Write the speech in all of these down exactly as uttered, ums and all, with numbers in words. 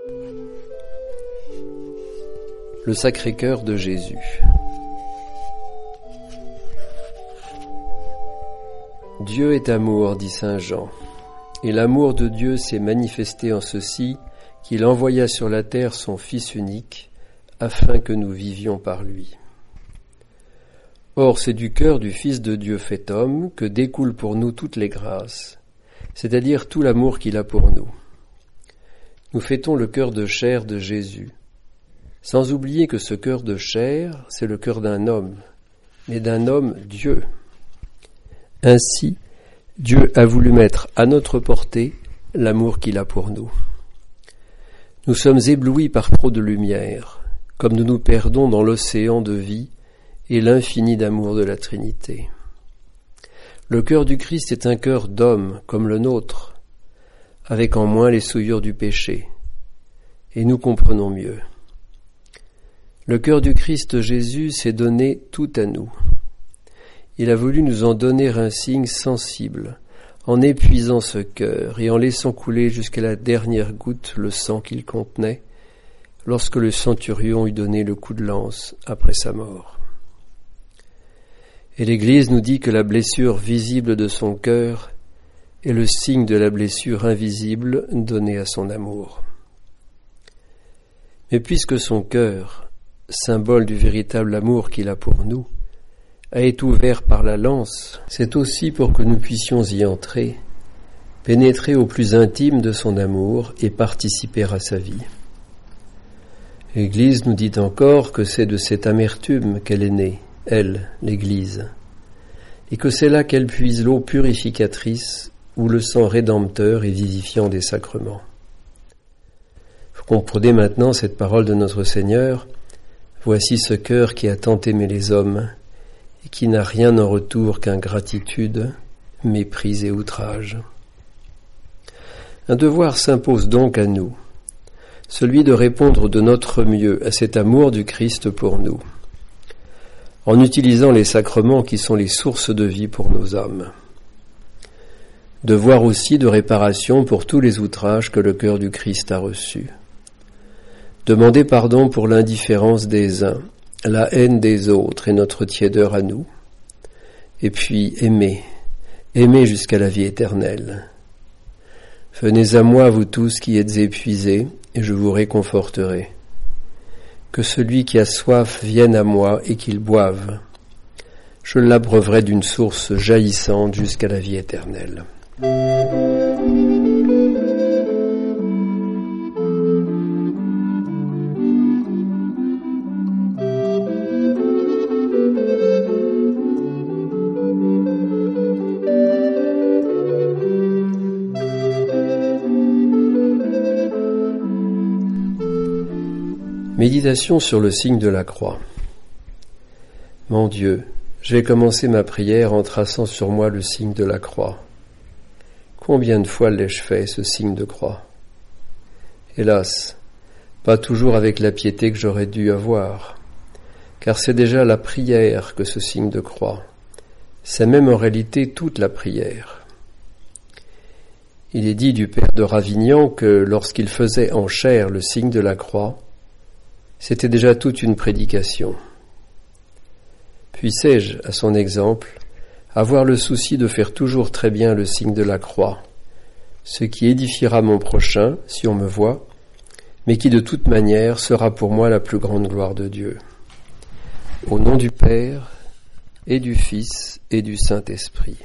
Le Sacré-Cœur de Jésus. Dieu est amour, dit saint Jean, et l'amour de Dieu s'est manifesté en ceci, qu'il envoya sur la terre son Fils unique, afin que nous vivions par lui. Or, c'est du cœur du Fils de Dieu fait homme que découlent pour nous toutes les grâces, c'est-à-dire tout l'amour qu'il a pour nous. Nous fêtons le cœur de chair de Jésus, sans oublier que ce cœur de chair, c'est le cœur d'un homme, mais d'un homme Dieu. Ainsi, Dieu a voulu mettre à notre portée l'amour qu'il a pour nous. Nous sommes éblouis par trop de lumière, comme nous nous perdons dans l'océan de vie et l'infini d'amour de la Trinité. Le cœur du Christ est un cœur d'homme comme le nôtre, avec en moins les souillures du péché, et nous comprenons mieux. Le cœur du Christ Jésus s'est donné tout à nous. Il a voulu nous en donner un signe sensible, en épuisant ce cœur et en laissant couler jusqu'à la dernière goutte le sang qu'il contenait, lorsque le centurion eut donné le coup de lance après sa mort. Et l'Église nous dit que la blessure visible de son cœur est le signe de la blessure invisible donnée à son amour. Mais puisque son cœur, symbole du véritable amour qu'il a pour nous, a été ouvert par la lance, c'est aussi pour que nous puissions y entrer, pénétrer au plus intime de son amour et participer à sa vie. L'Église nous dit encore que c'est de cette amertume qu'elle est née, elle, l'Église, et que c'est là qu'elle puise l'eau purificatrice ou le sang rédempteur et vivifiant des sacrements. Vous comprenez maintenant cette parole de notre Seigneur. Voici ce cœur qui a tant aimé les hommes et qui n'a rien en retour qu'ingratitude, mépris et outrage. Un devoir s'impose donc à nous, celui de répondre de notre mieux à cet amour du Christ pour nous, en utilisant les sacrements qui sont les sources de vie pour nos âmes. Devoir aussi de réparation pour tous les outrages que le cœur du Christ a reçus. Demander pardon pour l'indifférence des uns, la haine des autres et notre tiédeur à nous. Et puis aimer, aimer jusqu'à la vie éternelle. Venez à moi, vous tous qui êtes épuisés, et je vous réconforterai. Que celui qui a soif vienne à moi et qu'il boive. Je l'abreuverai d'une source jaillissante jusqu'à la vie éternelle. Méditation sur le signe de la croix. Mon Dieu, j'ai commencé ma prière en traçant sur moi le signe de la croix. Combien de fois l'ai-je fait, ce signe de croix? Hélas, pas toujours avec la piété que j'aurais dû avoir, car c'est déjà la prière que ce signe de croix. C'est même en réalité toute la prière. Il est dit du père de Ravignan que lorsqu'il faisait en chair le signe de la croix, c'était déjà toute une prédication. Puissé-je, à son exemple, avoir le souci de faire toujours très bien le signe de la croix, ce qui édifiera mon prochain, si on me voit, mais qui de toute manière sera pour moi la plus grande gloire de Dieu. Au nom du Père, et du Fils, et du Saint-Esprit.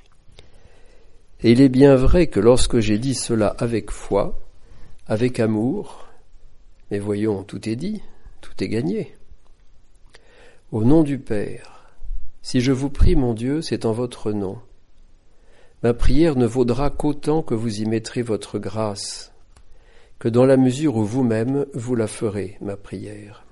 Et il est bien vrai que lorsque j'ai dit cela avec foi, avec amour, mais voyons, tout est dit, tout est gagné. Au nom du Père, si je vous prie, mon Dieu, c'est en votre nom. Ma prière ne vaudra qu'autant que vous y mettrez votre grâce, que dans la mesure où vous-même vous la ferez, ma prière.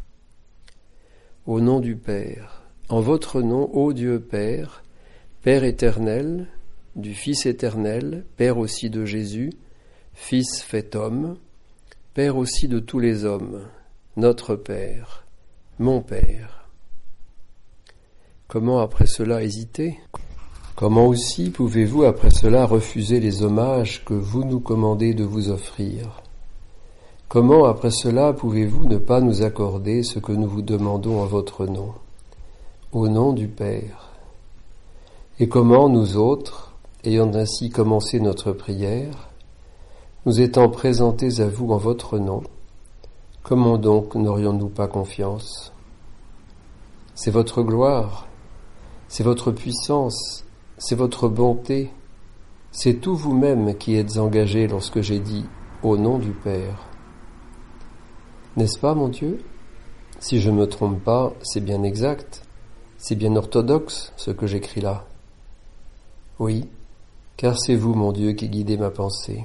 Au nom du Père, en votre nom, ô Dieu Père, Père éternel, du Fils éternel, Père aussi de Jésus, Fils fait homme, Père aussi de tous les hommes, notre Père, mon Père. Comment après cela hésiter? Comment aussi pouvez-vous après cela refuser les hommages que vous nous commandez de vous offrir? Comment, après cela, pouvez-vous ne pas nous accorder ce que nous vous demandons en votre nom, au nom du Père? Et comment, nous autres, ayant ainsi commencé notre prière, nous étant présentés à vous en votre nom, comment donc n'aurions-nous pas confiance? C'est votre gloire, c'est votre puissance, c'est votre bonté, c'est tout vous-même qui êtes engagés lorsque j'ai dit « au nom du Père ». N'est-ce pas, mon Dieu? Si je ne me trompe pas, c'est bien exact, c'est bien orthodoxe ce que j'écris là. Oui, car c'est vous, mon Dieu, qui guidez ma pensée.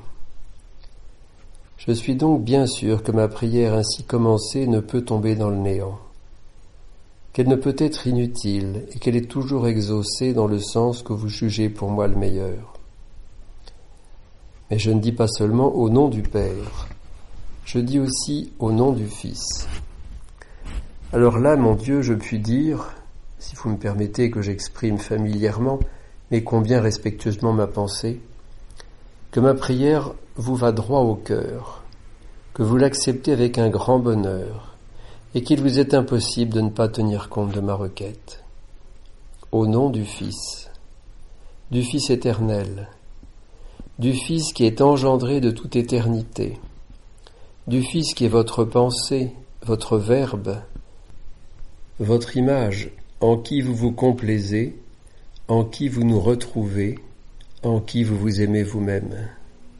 Je suis donc bien sûr que ma prière ainsi commencée ne peut tomber dans le néant, qu'elle ne peut être inutile et qu'elle est toujours exaucée dans le sens que vous jugez pour moi le meilleur. Mais je ne dis pas seulement au nom du Père, je dis aussi au nom du Fils. Alors là, mon Dieu, je puis dire, si vous me permettez que j'exprime familièrement, mais combien respectueusement ma pensée, que ma prière vous va droit au cœur, que vous l'acceptez avec un grand bonheur, et qu'il vous est impossible de ne pas tenir compte de ma requête. Au nom du Fils, du Fils éternel, du Fils qui est engendré de toute éternité, du Fils qui est votre pensée, votre Verbe, votre image, en qui vous vous complaisez, en qui vous nous retrouvez, en qui vous vous aimez vous-même.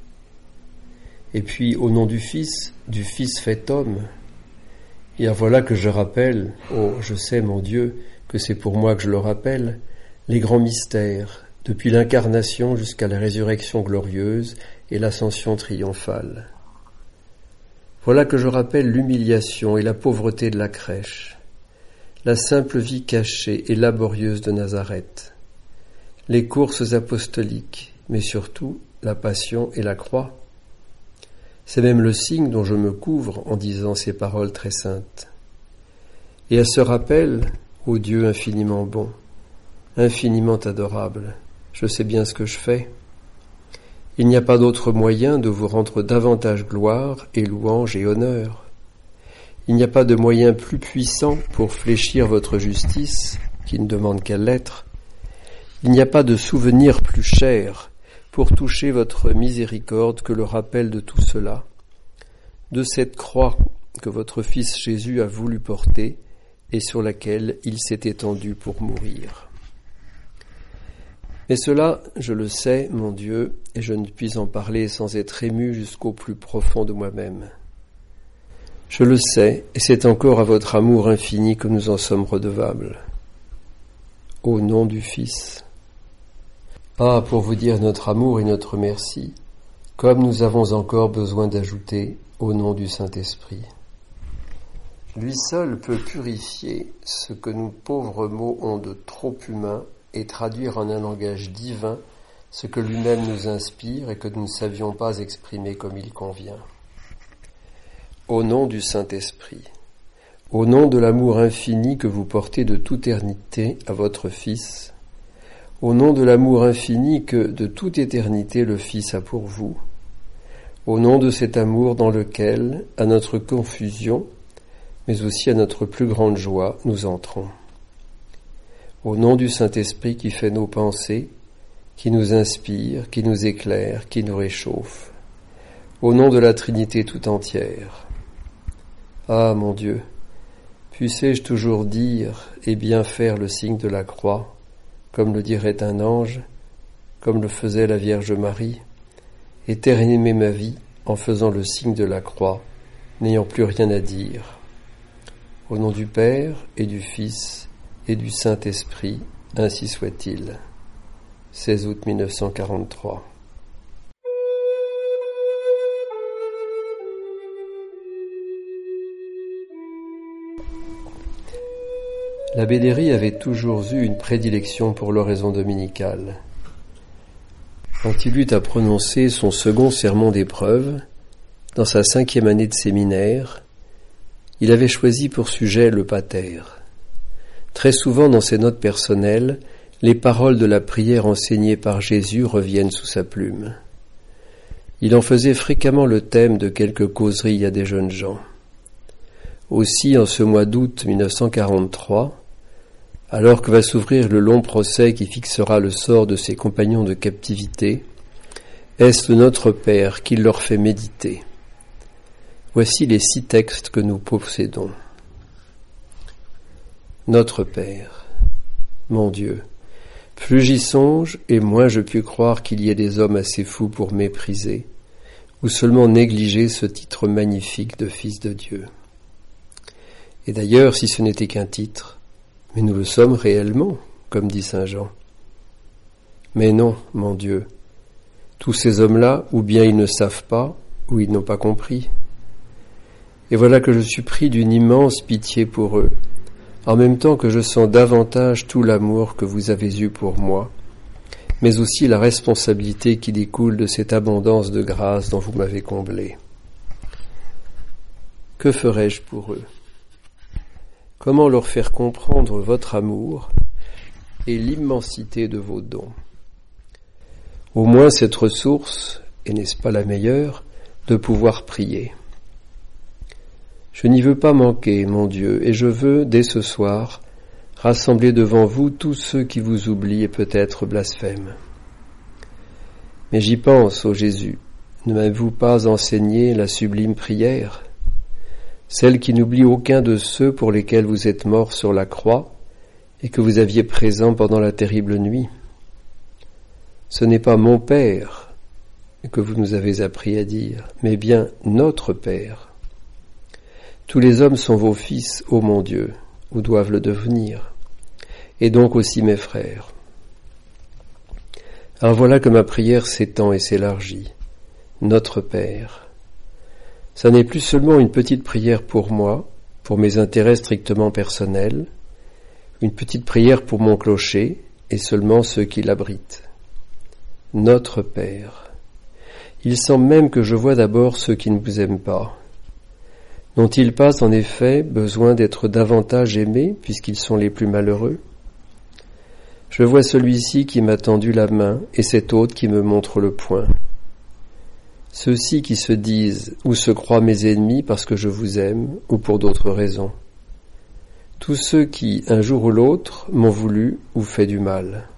Et puis, au nom du Fils, du Fils fait homme, et voilà que je rappelle, oh, je sais, mon Dieu, que c'est pour moi que je le rappelle, les grands mystères, depuis l'incarnation jusqu'à la résurrection glorieuse et l'ascension triomphale. Voilà que je rappelle l'humiliation et la pauvreté de la crèche, la simple vie cachée et laborieuse de Nazareth, les courses apostoliques, mais surtout la passion et la croix. C'est même le signe dont je me couvre en disant ces paroles très saintes. Et à ce rappel, ô Dieu infiniment bon, infiniment adorable, je sais bien ce que je fais. Il n'y a pas d'autre moyen de vous rendre davantage gloire et louange et honneur. Il n'y a pas de moyen plus puissant pour fléchir votre justice, qui ne demande qu'à l'être. Il n'y a pas de souvenir plus cher pour toucher votre miséricorde que le rappel de tout cela, de cette croix que votre Fils Jésus a voulu porter et sur laquelle il s'est étendu pour mourir. Mais cela, je le sais, mon Dieu, et je ne puis en parler sans être ému jusqu'au plus profond de moi-même. Je le sais, et c'est encore à votre amour infini que nous en sommes redevables. Au nom du Fils. Ah, pour vous dire notre amour et notre merci, comme nous avons encore besoin d'ajouter au nom du Saint-Esprit. Lui seul peut purifier ce que nous pauvres mots ont de trop humain et traduire en un langage divin ce que lui-même nous inspire et que nous ne savions pas exprimer comme il convient. Au nom du Saint-Esprit, au nom de l'amour infini que vous portez de toute éternité à votre Fils, au nom de l'amour infini que de toute éternité le Fils a pour vous, au nom de cet amour dans lequel, à notre confusion, mais aussi à notre plus grande joie, nous entrons. Au nom du Saint-Esprit qui fait nos pensées, qui nous inspire, qui nous éclaire, qui nous réchauffe, au nom de la Trinité tout entière. Ah, mon Dieu, puissé-je toujours dire et bien faire le signe de la croix, comme le dirait un ange, comme le faisait la Vierge Marie, et terminer ma vie en faisant le signe de la croix, n'ayant plus rien à dire. Au nom du Père et du Fils et du Saint-Esprit, ainsi soit-il. seize août mille neuf cent quarante-trois. L'abbé Déry avait toujours eu une prédilection pour l'oraison dominicale. Quand il eut à prononcer son second sermon d'épreuve, dans sa cinquième année de séminaire, il avait choisi pour sujet le pater. Très souvent dans ses notes personnelles, les paroles de la prière enseignée par Jésus reviennent sous sa plume. Il en faisait fréquemment le thème de quelques causeries à des jeunes gens. Aussi, en ce mois d'août mille neuf cent quarante-trois, alors que va s'ouvrir le long procès qui fixera le sort de ses compagnons de captivité, est-ce notre Père qui leur fait méditer. Voici les six textes que nous possédons. Notre Père, mon Dieu, plus j'y songe et moins je puis croire qu'il y ait des hommes assez fous pour mépriser ou seulement négliger ce titre magnifique de Fils de Dieu. Et d'ailleurs, si ce n'était qu'un titre, mais nous le sommes réellement, comme dit saint Jean. Mais non, mon Dieu, tous ces hommes-là, ou bien ils ne savent pas, ou ils n'ont pas compris. Et voilà que je suis pris d'une immense pitié pour eux, en même temps que je sens davantage tout l'amour que vous avez eu pour moi, mais aussi la responsabilité qui découle de cette abondance de grâce dont vous m'avez comblé. Que ferais-je pour eux ? Comment leur faire comprendre votre amour et l'immensité de vos dons ? Au moins cette ressource, et n'est-ce pas la meilleure, de pouvoir prier. Je n'y veux pas manquer, mon Dieu, et je veux, dès ce soir, rassembler devant vous tous ceux qui vous oublient et peut-être blasphèment. Mais j'y pense, ô Jésus, ne m'avez-vous pas enseigné la sublime prière, celle qui n'oublie aucun de ceux pour lesquels vous êtes morts sur la croix et que vous aviez présents pendant la terrible nuit? Ce n'est pas mon Père que vous nous avez appris à dire, mais bien notre Père. Tous les hommes sont vos fils, ô mon Dieu, ou doivent le devenir, et donc aussi mes frères. Alors voilà que ma prière s'étend et s'élargit. Notre Père. Ça n'est plus seulement une petite prière pour moi, pour mes intérêts strictement personnels, une petite prière pour mon clocher et seulement ceux qui l'abritent. Notre Père. Il semble même que je vois d'abord ceux qui ne vous aiment pas. N'ont-ils pas en effet besoin d'être davantage aimés puisqu'ils sont les plus malheureux ? Je vois celui-ci qui m'a tendu la main et cet autre qui me montre le poing. Ceux-ci qui se disent ou se croient mes ennemis parce que je vous aime ou pour d'autres raisons. Tous ceux qui, un jour ou l'autre, m'ont voulu ou fait du mal.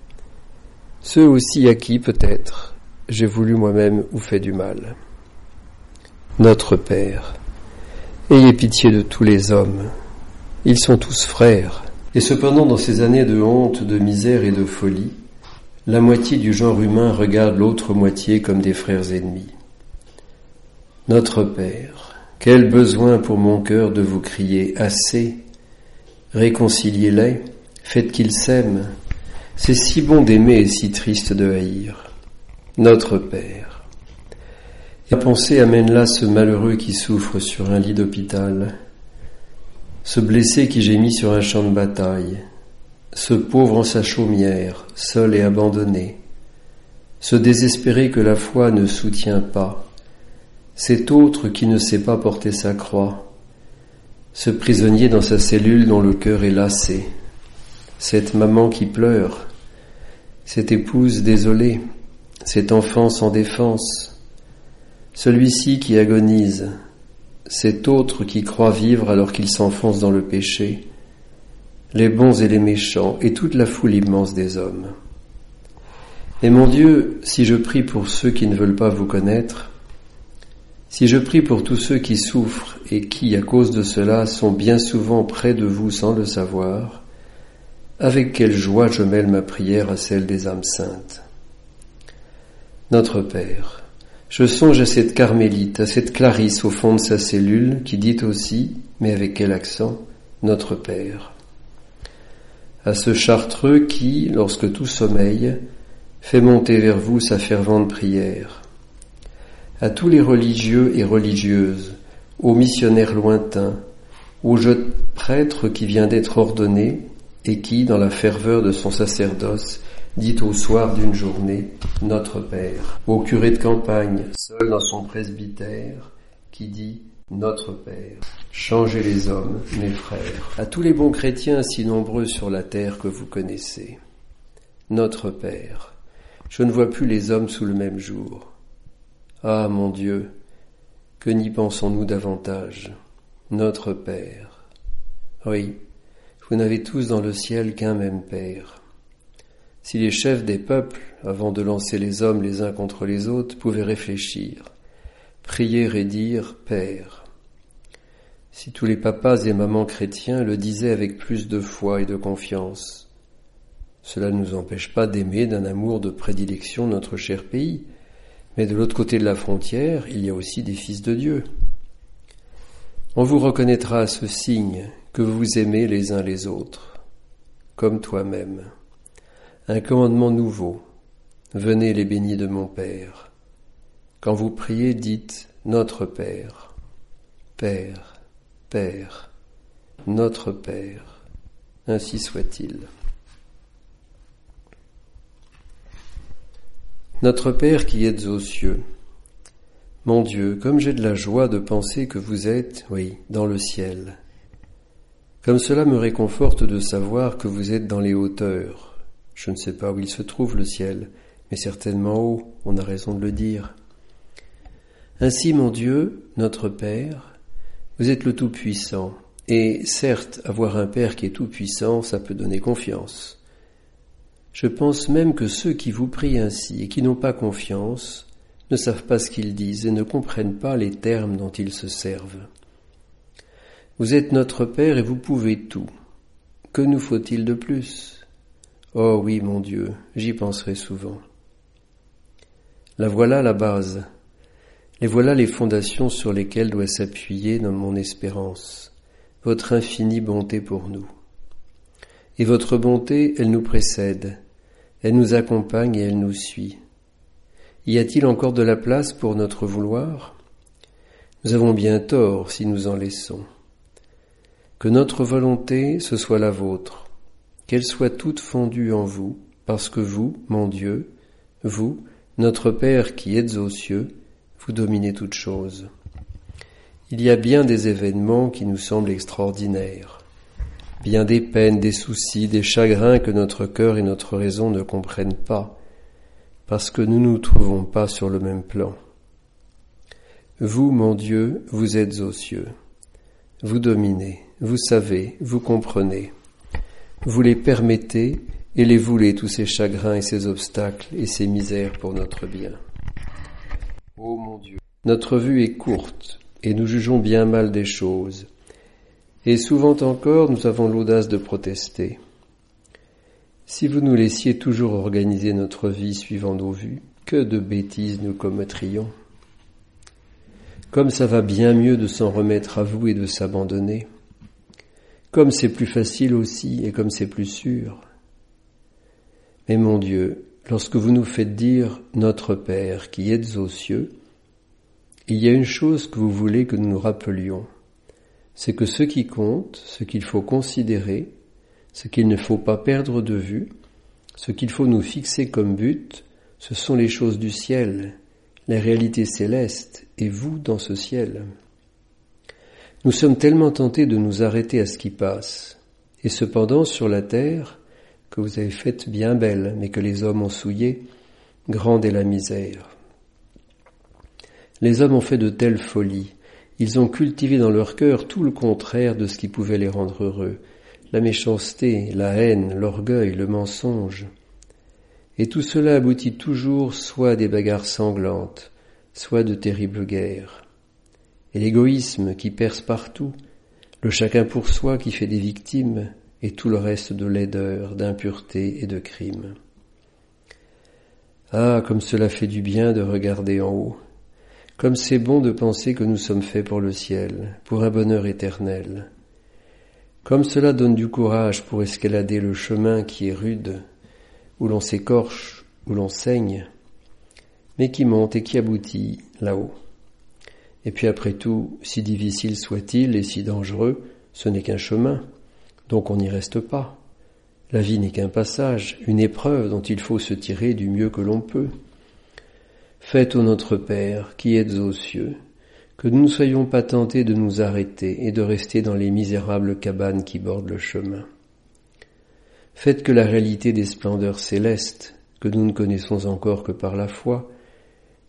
Ceux aussi à qui, peut-être, j'ai voulu moi-même ou fait du mal. Notre Père, ayez pitié de tous les hommes. Ils sont tous frères. Et cependant, dans ces années de honte, de misère et de folie, la moitié du genre humain regarde l'autre moitié comme des frères ennemis. Notre Père, quel besoin pour mon cœur de vous crier assez. Réconciliez-les, faites qu'ils s'aiment. C'est si bon d'aimer et si triste de haïr. Notre Père. Et la pensée amène là ce malheureux qui souffre sur un lit d'hôpital, ce blessé qui gémit sur un champ de bataille, ce pauvre en sa chaumière, seul et abandonné, ce désespéré que la foi ne soutient pas, cet autre qui ne sait pas porter sa croix, ce prisonnier dans sa cellule dont le cœur est lassé, cette maman qui pleure, cette épouse désolée, cet enfant sans défense, celui-ci qui agonise, cet autre qui croit vivre alors qu'il s'enfonce dans le péché, les bons et les méchants, et toute la foule immense des hommes. Et mon Dieu, si je prie pour ceux qui ne veulent pas vous connaître, si je prie pour tous ceux qui souffrent et qui, à cause de cela, sont bien souvent près de vous sans le savoir, avec quelle joie je mêle ma prière à celle des âmes saintes. Notre Père, je songe à cette carmélite, à cette Clarisse au fond de sa cellule, qui dit aussi, mais avec quel accent, Notre Père. À ce chartreux qui, lorsque tout sommeille, fait monter vers vous sa fervente prière. À tous les religieux et religieuses, aux missionnaires lointains, au jeune prêtre qui vient d'être ordonné et qui, dans la ferveur de son sacerdoce, dit au soir d'une journée « Notre Père », au curé de campagne, seul dans son presbytère, qui dit « Notre Père ». Changez les hommes, mes frères, à tous les bons chrétiens si nombreux sur la terre que vous connaissez. Notre Père, je ne vois plus les hommes sous le même jour. Ah, mon Dieu, que n'y pensons-nous davantage? Notre Père. Oui, vous n'avez tous dans le ciel qu'un même Père. Si les chefs des peuples, avant de lancer les hommes les uns contre les autres, pouvaient réfléchir, prier et dire « Père », si tous les papas et mamans chrétiens le disaient avec plus de foi et de confiance, cela ne nous empêche pas d'aimer d'un amour de prédilection notre cher pays, mais de l'autre côté de la frontière, il y a aussi des fils de Dieu. On vous reconnaîtra à ce signe que vous aimez les uns les autres, comme toi-même. Un commandement nouveau. Venez les bénis de mon Père. Quand vous priez, dites Notre Père. Père, Père, notre Père. Ainsi soit-il. Notre Père qui êtes aux cieux. Mon Dieu, comme j'ai de la joie de penser que vous êtes, oui, dans le ciel. Comme cela me réconforte de savoir que vous êtes dans les hauteurs. Je ne sais pas où il se trouve le ciel, mais certainement haut, on a raison de le dire. Ainsi, mon Dieu, notre Père, vous êtes le Tout-Puissant, et certes, avoir un Père qui est Tout-Puissant, ça peut donner confiance. Je pense même que ceux qui vous prient ainsi et qui n'ont pas confiance ne savent pas ce qu'ils disent et ne comprennent pas les termes dont ils se servent. Vous êtes notre Père et vous pouvez tout. Que nous faut-il de plus ? Oh oui, mon Dieu, j'y penserai souvent. La voilà la base. Et voilà les fondations sur lesquelles doit s'appuyer dans mon espérance, votre infinie bonté pour nous. Et votre bonté, elle nous précède, elle nous accompagne et elle nous suit. Y a-t-il encore de la place pour notre vouloir ? Nous avons bien tort si nous en laissons. Que notre volonté, ce soit la vôtre, qu'elle soit toute fondue en vous, parce que vous, mon Dieu, vous, notre Père qui êtes aux cieux, vous dominez toutes choses. Il y a bien des événements qui nous semblent extraordinaires, bien des peines, des soucis, des chagrins que notre cœur et notre raison ne comprennent pas, parce que nous ne nous trouvons pas sur le même plan. Vous, mon Dieu, vous êtes aux cieux. Vous dominez, vous savez, vous comprenez. Vous les permettez et les voulez tous ces chagrins et ces obstacles et ces misères pour notre bien. Ô mon Dieu, notre vue est courte et nous jugeons bien mal des choses. Et souvent encore, nous avons l'audace de protester. Si vous nous laissiez toujours organiser notre vie suivant nos vues, que de bêtises nous commettrions. Comme ça va bien mieux de s'en remettre à vous et de s'abandonner. Comme c'est plus facile aussi et comme c'est plus sûr. Mais mon Dieu, lorsque vous nous faites dire « Notre Père qui êtes aux cieux », il y a une chose que vous voulez que nous nous rappelions. C'est que ce qui compte, ce qu'il faut considérer, ce qu'il ne faut pas perdre de vue, ce qu'il faut nous fixer comme but, ce sont les choses du ciel, la réalité céleste, et vous dans ce ciel. Nous sommes tellement tentés de nous arrêter à ce qui passe, et cependant sur la terre, que vous avez faite bien belle, mais que les hommes ont souillée, grande est la misère. Les hommes ont fait de telles folies, ils ont cultivé dans leur cœur tout le contraire de ce qui pouvait les rendre heureux, la méchanceté, la haine, l'orgueil, le mensonge. Et tout cela aboutit toujours soit à des bagarres sanglantes, soit de terribles guerres. Et l'égoïsme qui perce partout, le chacun pour soi qui fait des victimes, et tout le reste de laideur, d'impureté et de crime. Ah, comme cela fait du bien de regarder en haut, comme c'est bon de penser que nous sommes faits pour le ciel, pour un bonheur éternel. Comme cela donne du courage pour escalader le chemin qui est rude, où l'on s'écorche, où l'on saigne, mais qui monte et qui aboutit là-haut. Et puis après tout, si difficile soit-il et si dangereux, ce n'est qu'un chemin, donc on n'y reste pas. La vie n'est qu'un passage, une épreuve dont il faut se tirer du mieux que l'on peut. Faites, ô notre Père, qui êtes aux cieux, que nous ne soyons pas tentés de nous arrêter et de rester dans les misérables cabanes qui bordent le chemin. Faites que la réalité des splendeurs célestes, que nous ne connaissons encore que par la foi,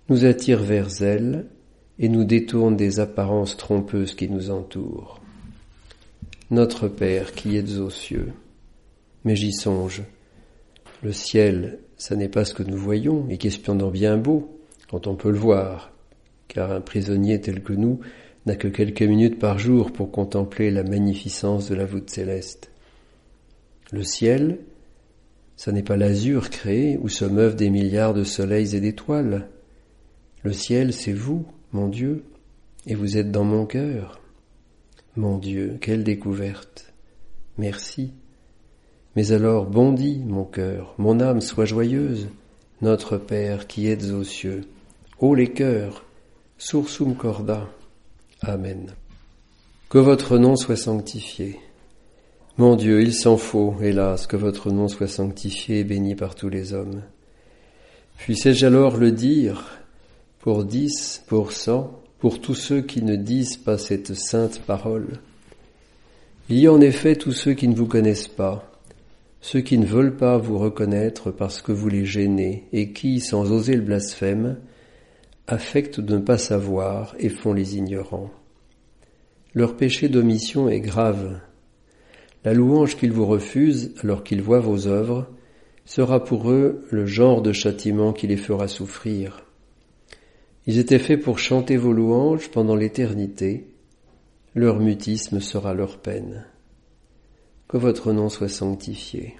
nous attire vers elle et nous détourne des apparences trompeuses qui nous entourent. Notre Père qui êtes aux cieux, mais j'y songe, le ciel, ça n'est pas ce que nous voyons et qui est cependant bien beau quand on peut le voir, car un prisonnier tel que nous n'a que quelques minutes par jour pour contempler la magnificence de la voûte céleste. Le ciel, ça n'est pas l'azur créé où se meuvent des milliards de soleils et d'étoiles. Le ciel, c'est vous, mon Dieu, et vous êtes dans mon cœur. Mon Dieu, quelle découverte! Merci. Mais alors bondis, mon cœur, mon âme soit joyeuse, notre Père qui êtes aux cieux. Ô les cœurs, sursum corda. Amen. Que votre nom soit sanctifié. Mon Dieu, il s'en faut, hélas, que votre nom soit sanctifié et béni par tous les hommes. Puissais-je alors le dire, pour dix, pour cent, pour tous ceux qui ne disent pas cette sainte parole. Il y a en effet tous ceux qui ne vous connaissent pas, ceux qui ne veulent pas vous reconnaître parce que vous les gênez et qui, sans oser le blasphème, affectent de ne pas savoir et font les ignorants. Leur péché d'omission est grave. La louange qu'ils vous refusent alors qu'ils voient vos œuvres sera pour eux le genre de châtiment qui les fera souffrir. Ils étaient faits pour chanter vos louanges pendant l'éternité. Leur mutisme sera leur peine. Que votre nom soit sanctifié.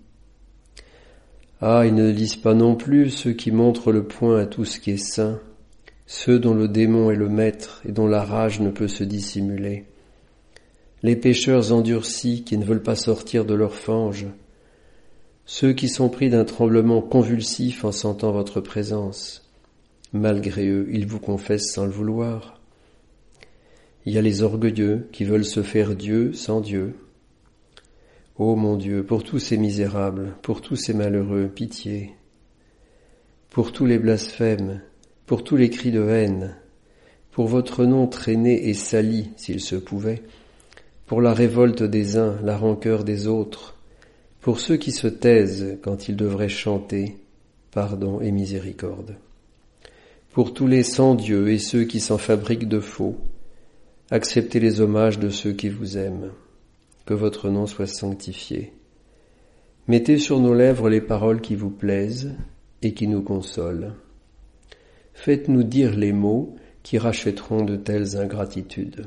Ah, ils ne lisent pas non plus ceux qui montrent le poing à tout ce qui est saint, ceux dont le démon est le maître et dont la rage ne peut se dissimuler. Les pécheurs endurcis qui ne veulent pas sortir de leur fange, ceux qui sont pris d'un tremblement convulsif en sentant votre présence. Malgré eux, ils vous confessent sans le vouloir. Il y a les orgueilleux qui veulent se faire Dieu sans Dieu. Ô mon Dieu, pour tous ces misérables, pour tous ces malheureux, pitié. Pour tous les blasphèmes, pour tous les cris de haine, pour votre nom traîné et sali, s'il se pouvait, pour la révolte des uns, la rancœur des autres, pour ceux qui se taisent quand ils devraient chanter, pardon et miséricorde. Pour tous les sans-dieux et ceux qui s'en fabriquent de faux, acceptez les hommages de ceux qui vous aiment. Que votre nom soit sanctifié. Mettez sur nos lèvres les paroles qui vous plaisent et qui nous consolent. Faites-nous dire les mots qui rachèteront de telles ingratitudes.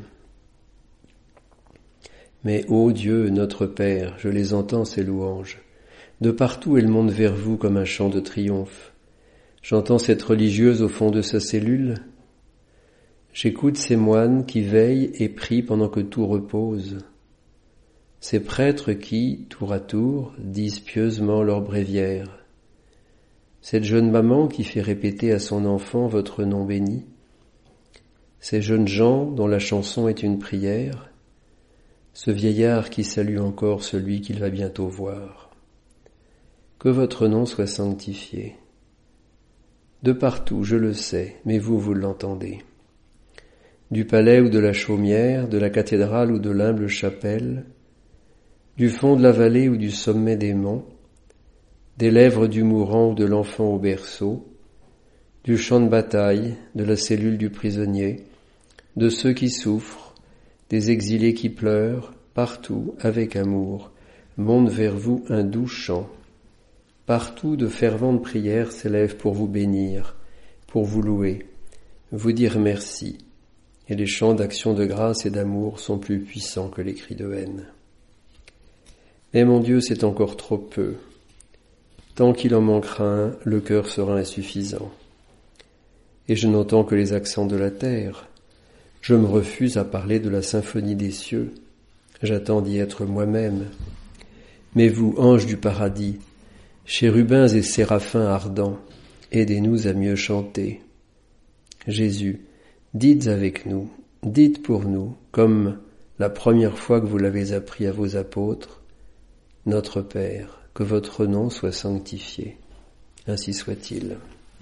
Mais, ô Dieu, notre Père, je les entends, ces louanges. De partout, elles montent vers vous comme un chant de triomphe. J'entends cette religieuse au fond de sa cellule. J'écoute ces moines qui veillent et prient pendant que tout repose. Ces prêtres qui, tour à tour, disent pieusement leur bréviaire. Cette jeune maman qui fait répéter à son enfant votre nom béni. Ces jeunes gens dont la chanson est une prière. Ce vieillard qui salue encore celui qu'il va bientôt voir. Que votre nom soit sanctifié. De partout, je le sais, mais vous, vous l'entendez. Du palais ou de la chaumière, de la cathédrale ou de l'humble chapelle, du fond de la vallée ou du sommet des monts, des lèvres du mourant ou de l'enfant au berceau, du champ de bataille, de la cellule du prisonnier, de ceux qui souffrent, des exilés qui pleurent, partout, avec amour, monte vers vous un doux chant. Partout de ferventes prières s'élèvent pour vous bénir, pour vous louer, vous dire merci, et les chants d'action de grâce et d'amour sont plus puissants que les cris de haine. Mais mon Dieu, c'est encore trop peu. Tant qu'il en manquera un, le cœur sera insuffisant. Et je n'entends que les accents de la terre. Je me refuse à parler de la symphonie des cieux. J'attends d'y être moi-même. Mais vous, anges du paradis, chérubins et séraphins ardents, aidez-nous à mieux chanter. Jésus, dites avec nous, dites pour nous, comme la première fois que vous l'avez appris à vos apôtres, Notre Père, que votre nom soit sanctifié. Ainsi soit-il.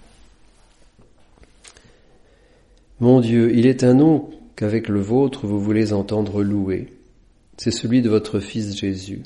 Mon Dieu, il est un nom qu'avec le vôtre vous voulez entendre louer. C'est celui de votre Fils Jésus.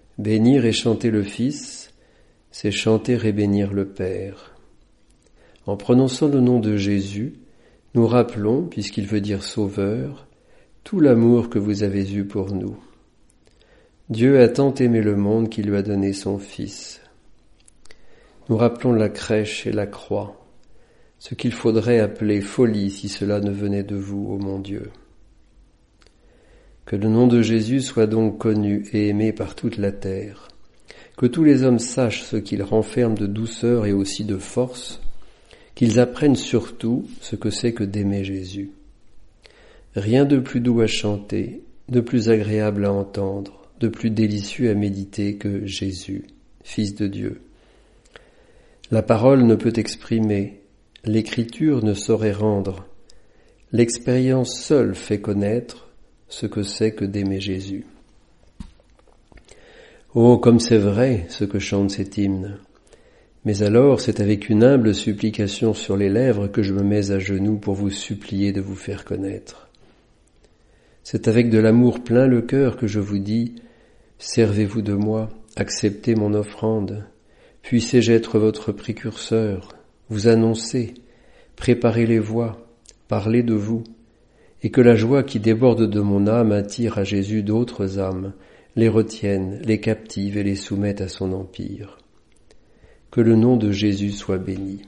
Bénir et chanter le Fils, c'est chanter et bénir le Père. En prononçant le nom de Jésus, nous rappelons, puisqu'il veut dire sauveur, tout l'amour que vous avez eu pour nous. Dieu a tant aimé le monde qu'il lui a donné son Fils. Nous rappelons la crèche et la croix, ce qu'il faudrait appeler folie si cela ne venait de vous, ô mon Dieu. Que le nom de Jésus soit donc connu et aimé par toute la terre, que tous les hommes sachent ce qu'il renferme de douceur et aussi de force, qu'ils apprennent surtout ce que c'est que d'aimer Jésus. Rien de plus doux à chanter, de plus agréable à entendre, de plus délicieux à méditer que Jésus, Fils de Dieu. La parole ne peut exprimer, l'écriture ne saurait rendre, l'expérience seule fait connaître ce que c'est que d'aimer Jésus. Oh, comme c'est vrai ce que chante cet hymne! Mais alors c'est avec une humble supplication sur les lèvres que je me mets à genoux pour vous supplier de vous faire connaître. C'est avec de l'amour plein le cœur que je vous dis, servez-vous de moi, acceptez mon offrande, puissé-je être votre précurseur, vous annoncer, préparer les voies, parler de vous, et que la joie qui déborde de mon âme attire à Jésus d'autres âmes, les retienne, les captive et les soumette à son empire. Que le nom de Jésus soit béni.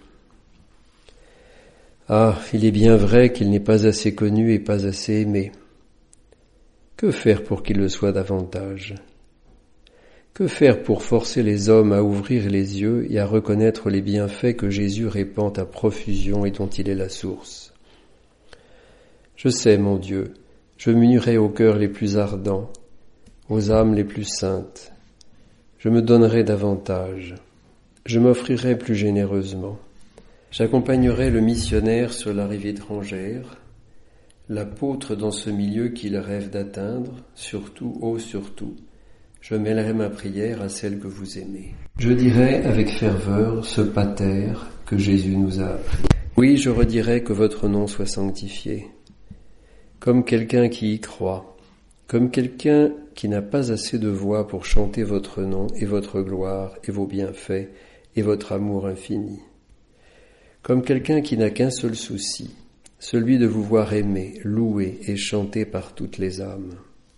Ah, il est bien vrai qu'il n'est pas assez connu et pas assez aimé. Que faire pour qu'il le soit davantage? Que faire pour forcer les hommes à ouvrir les yeux et à reconnaître les bienfaits que Jésus répand à profusion et dont il est la source? Je sais, mon Dieu, je m'unirai aux cœurs les plus ardents, aux âmes les plus saintes. Je me donnerai davantage. Je m'offrirai plus généreusement. J'accompagnerai le missionnaire sur la rive étrangère, l'apôtre dans ce milieu qu'il rêve d'atteindre, surtout, ô surtout, je mêlerai ma prière à celle que vous aimez. Je dirai avec ferveur ce pater que Jésus nous a appris. Oui, je redirai que votre nom soit sanctifié, comme quelqu'un qui y croit, comme quelqu'un qui n'a pas assez de voix pour chanter votre nom et votre gloire et vos bienfaits et votre amour infini. Comme quelqu'un qui n'a qu'un seul souci, celui de vous voir aimer, louer et chanter par toutes les âmes.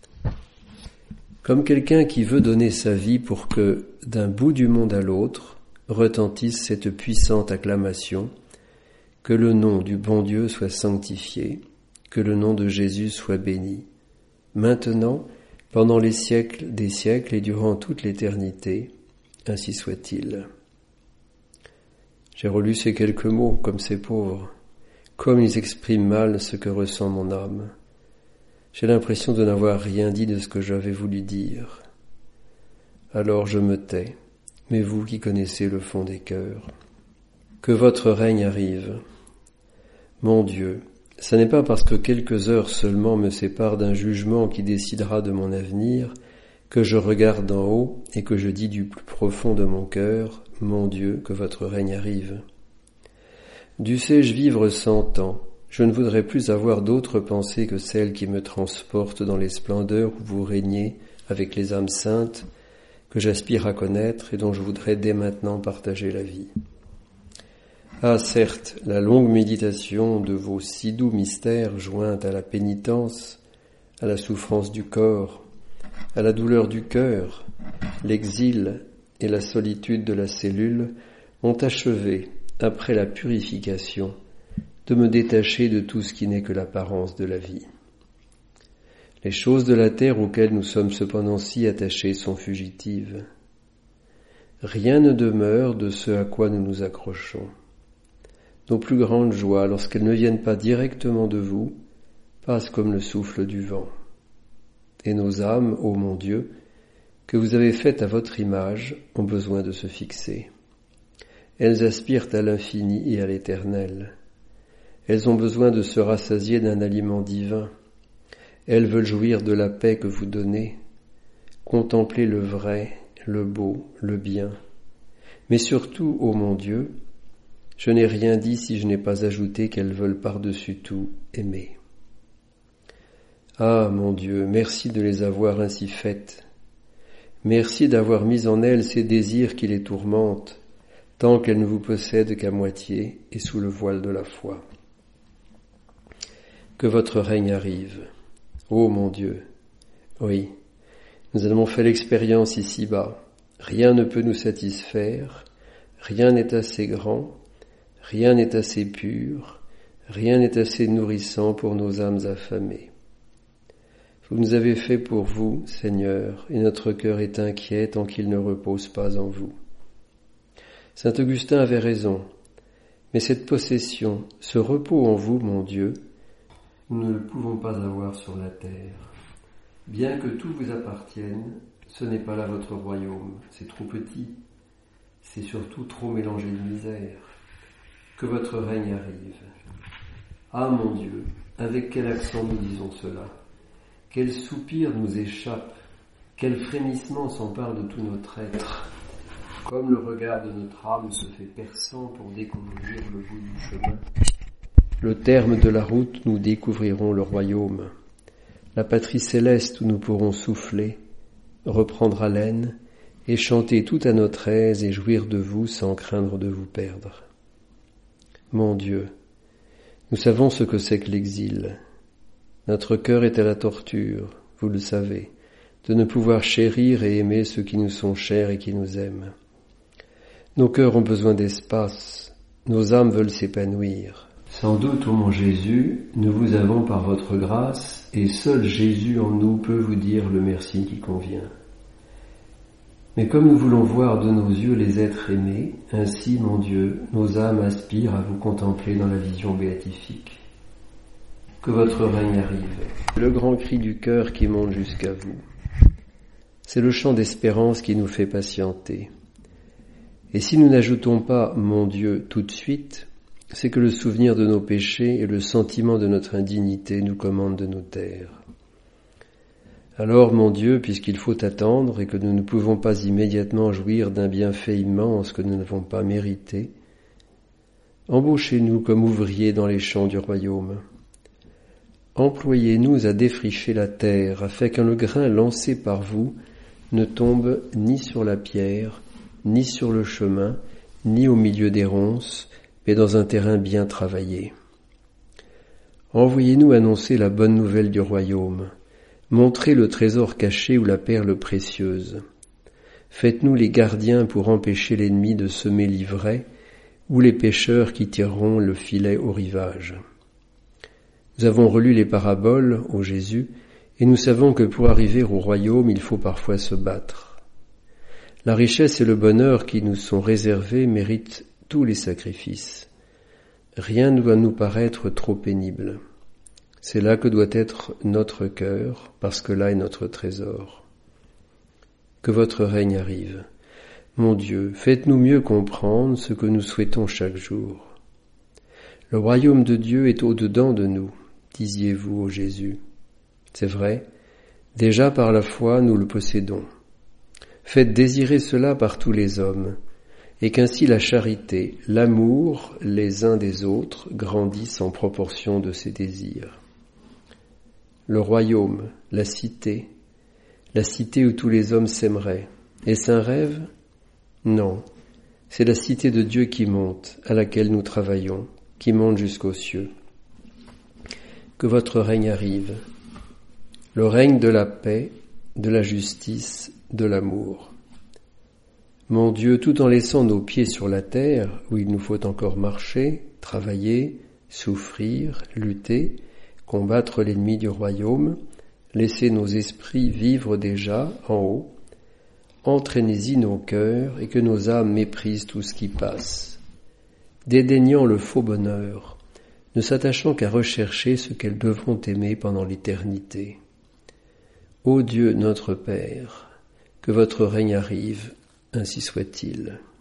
Comme quelqu'un qui veut donner sa vie pour que, d'un bout du monde à l'autre, retentisse cette puissante acclamation, que le nom du bon Dieu soit sanctifié, que le nom de Jésus soit béni, maintenant, pendant les siècles des siècles et durant toute l'éternité, ainsi soit-il. J'ai relu ces quelques mots comme ces pauvres, comme ils expriment mal ce que ressent mon âme. J'ai l'impression de n'avoir rien dit de ce que j'avais voulu dire. Alors je me tais, mais vous qui connaissez le fond des cœurs. Que votre règne arrive. Mon Dieu, ce n'est pas parce que quelques heures seulement me séparent d'un jugement qui décidera de mon avenir que je regarde d'en haut et que je dis du plus profond de mon cœur, mon Dieu, que votre règne arrive. Dussé-je vivre cent ans, je ne voudrais plus avoir d'autres pensées que celles qui me transportent dans les splendeurs où vous régnez avec les âmes saintes, que j'aspire à connaître et dont je voudrais dès maintenant partager la vie. Ah, certes, la longue méditation de vos si doux mystères jointe à la pénitence, à la souffrance du corps, à la douleur du cœur, l'exil et la solitude de la cellule ont achevé, après la purification, de me détacher de tout ce qui n'est que l'apparence de la vie. Les choses de la terre auxquelles nous sommes cependant si attachés sont fugitives. Rien ne demeure de ce à quoi nous nous accrochons. Nos plus grandes joies, lorsqu'elles ne viennent pas directement de vous, passent comme le souffle du vent. Et nos âmes, ô mon Dieu, que vous avez faites à votre image, ont besoin de se fixer. Elles aspirent à l'infini et à l'éternel. Elles ont besoin de se rassasier d'un aliment divin. Elles veulent jouir de la paix que vous donnez, contempler le vrai, le beau, le bien. Mais surtout, ô mon Dieu, je n'ai rien dit si je n'ai pas ajouté qu'elles veulent par-dessus tout aimer. Ah, mon Dieu, merci de les avoir ainsi faites. Merci d'avoir mis en elles ces désirs qui les tourmentent, tant qu'elle ne vous possède qu'à moitié et sous le voile de la foi. Que votre règne arrive, ô mon Dieu. Oui, nous avons fait l'expérience ici-bas. Rien ne peut nous satisfaire, rien n'est assez grand, rien n'est assez pur, rien n'est assez nourrissant pour nos âmes affamées. Vous nous avez fait pour vous, Seigneur, et notre cœur est inquiet tant qu'il ne repose pas en vous. Saint Augustin avait raison, mais cette possession, ce repos en vous, mon Dieu, nous ne le pouvons pas avoir sur la terre. Bien que tout vous appartienne, ce n'est pas là votre royaume, c'est trop petit, c'est surtout trop mélangé de misère. Que votre règne arrive. Ah mon Dieu, avec quel accent nous disons cela? Quel soupir nous échappe, quel frémissement s'empare de tout notre être. Comme le regard de notre âme se fait perçant pour découvrir le bout du chemin, le terme de la route, nous découvrirons le royaume, la patrie céleste où nous pourrons souffler, reprendre haleine et chanter tout à notre aise et jouir de vous sans craindre de vous perdre. Mon Dieu, nous savons ce que c'est que l'exil. Notre cœur est à la torture, vous le savez, de ne pouvoir chérir et aimer ceux qui nous sont chers et qui nous aiment. Nos cœurs ont besoin d'espace, nos âmes veulent s'épanouir. Sans doute, ô mon Jésus, nous vous avons par votre grâce, et seul Jésus en nous peut vous dire le merci qui convient. Mais comme nous voulons voir de nos yeux les êtres aimés, ainsi, mon Dieu, nos âmes aspirent à vous contempler dans la vision béatifique. Que votre règne arrive. Le grand cri du cœur qui monte jusqu'à vous. C'est le chant d'espérance qui nous fait patienter. Et si nous n'ajoutons pas « mon Dieu » tout de suite, c'est que le souvenir de nos péchés et le sentiment de notre indignité nous commandent de nous taire. Alors, mon Dieu, puisqu'il faut attendre et que nous ne pouvons pas immédiatement jouir d'un bienfait immense que nous n'avons pas mérité, embauchez-nous comme ouvriers dans les champs du royaume. Employez-nous à défricher la terre, afin que le grain lancé par vous ne tombe ni sur la pierre, ni sur le chemin, ni au milieu des ronces, mais dans un terrain bien travaillé. Envoyez-nous annoncer la bonne nouvelle du royaume, montrez le trésor caché ou la perle précieuse. Faites-nous les gardiens pour empêcher l'ennemi de semer l'ivraie, ou les pêcheurs qui tireront le filet au rivage. Nous avons relu les paraboles, ô Jésus, et nous savons que pour arriver au royaume, il faut parfois se battre. La richesse et le bonheur qui nous sont réservés méritent tous les sacrifices. Rien ne doit nous paraître trop pénible. C'est là que doit être notre cœur, parce que là est notre trésor. Que votre règne arrive. Mon Dieu, faites-nous mieux comprendre ce que nous souhaitons chaque jour. Le royaume de Dieu est au-dedans de nous, disiez-vous, ô Jésus. C'est vrai, déjà par la foi nous le possédons. Faites désirer cela par tous les hommes, et qu'ainsi la charité, l'amour les uns des autres grandissent en proportion de ces désirs. Le royaume, la cité, la cité où tous les hommes s'aimeraient, est-ce un rêve? Non, c'est la cité de Dieu qui monte, à laquelle nous travaillons, qui monte jusqu'aux cieux. Que votre règne arrive, le règne de la paix, de la justice, de l'amour. Mon Dieu, tout en laissant nos pieds sur la terre, où il nous faut encore marcher, travailler, souffrir, lutter, combattre l'ennemi du royaume, laisser nos esprits vivre déjà en haut, entraînez-y nos cœurs et que nos âmes méprisent tout ce qui passe, dédaignant le faux bonheur, ne s'attachant qu'à rechercher ce qu'elles devront aimer pendant l'éternité. Ô Dieu notre Père, que votre règne arrive, ainsi soit-il.